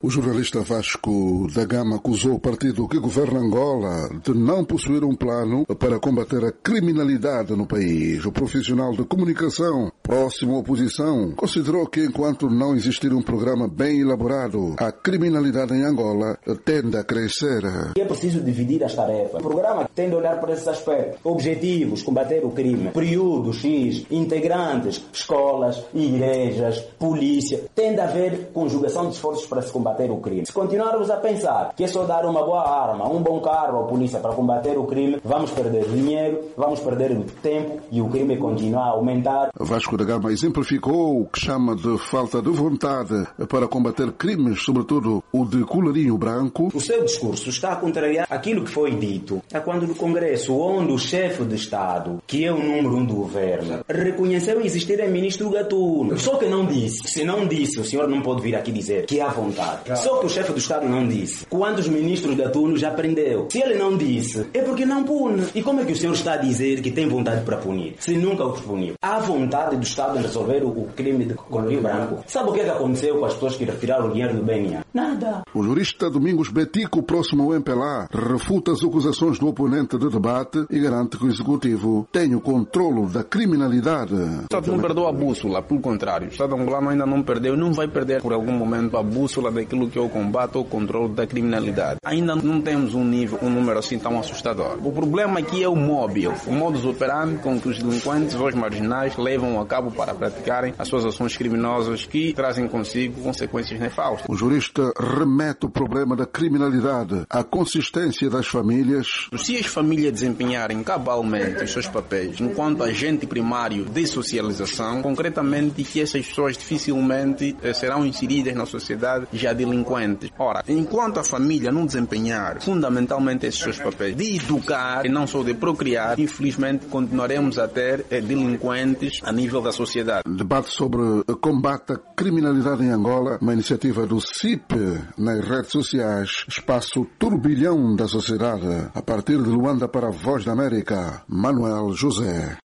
O jornalista Vasco da Gama acusou o partido que governa Angola de não possuir um plano para combater a criminalidade no país. O profissional de comunicação próximo à oposição considerou que enquanto não existir um programa bem elaborado, a criminalidade em Angola tende a crescer. É preciso dividir as tarefas. O programa tem de olhar para esses aspectos. Objetivos, combater o crime. Período X, integrantes, escolas, igrejas, polícia. Tem de haver conjugação de esforços para se combater o crime. Se continuarmos a pensar que é só dar uma boa arma, um bom carro à polícia para combater o crime, vamos perder dinheiro, vamos perder tempo e o crime continuar a aumentar. Vasco da Gama exemplificou o que chama de falta de vontade para combater crimes, sobretudo o de colarinho branco. O seu discurso está a contrariar aquilo que foi dito. É quando no Congresso, onde o chefe de Estado, que é o número 1 do governo, reconheceu existir o ministro Gatuno. Só que não disse. Se não disse, o senhor não pode vir aqui dizer que há vontade. Só que o chefe do Estado não disse. Quantos ministros Gatuno já prendeu? Se ele não disse, é porque não pune. E como é que o senhor está a dizer que tem vontade para punir, se nunca os puniu? Há vontade do Estado em resolver o crime de colarinho branco. Sabe o que aconteceu com as pessoas que retiraram o dinheiro do BNA? Nada. O jurista Domingos Betico, próximo ao MPLA, refuta as acusações do oponente de debate e garante que o Executivo tem o controlo da criminalidade. O Estado não perdeu a bússola, pelo contrário. O Estado angolano ainda não perdeu, não vai perder por algum momento a bússola daquilo que é o combate ou controle da criminalidade. Ainda não temos um número assim tão assustador. O problema aqui é o móvel, o modus operandi com que os delinquentes ou os marginais levam a cabo para praticarem as suas ações criminosas que trazem consigo consequências nefastas. O jurista remete o problema da criminalidade à consistência das famílias. Se as famílias desempenharem cabalmente os seus papéis enquanto agente primário de socialização, concretamente que essas pessoas dificilmente serão inseridas na sociedade já delinquentes. Ora, enquanto a família não desempenhar fundamentalmente esses seus papéis de educar e não só de procriar, infelizmente continuaremos a ter delinquentes a nível da sociedade. Debate sobre combate à criminalidade em Angola, uma iniciativa do CIP nas redes sociais, espaço turbilhão da sociedade. A partir de Luanda para a Voz da América, Manuel José.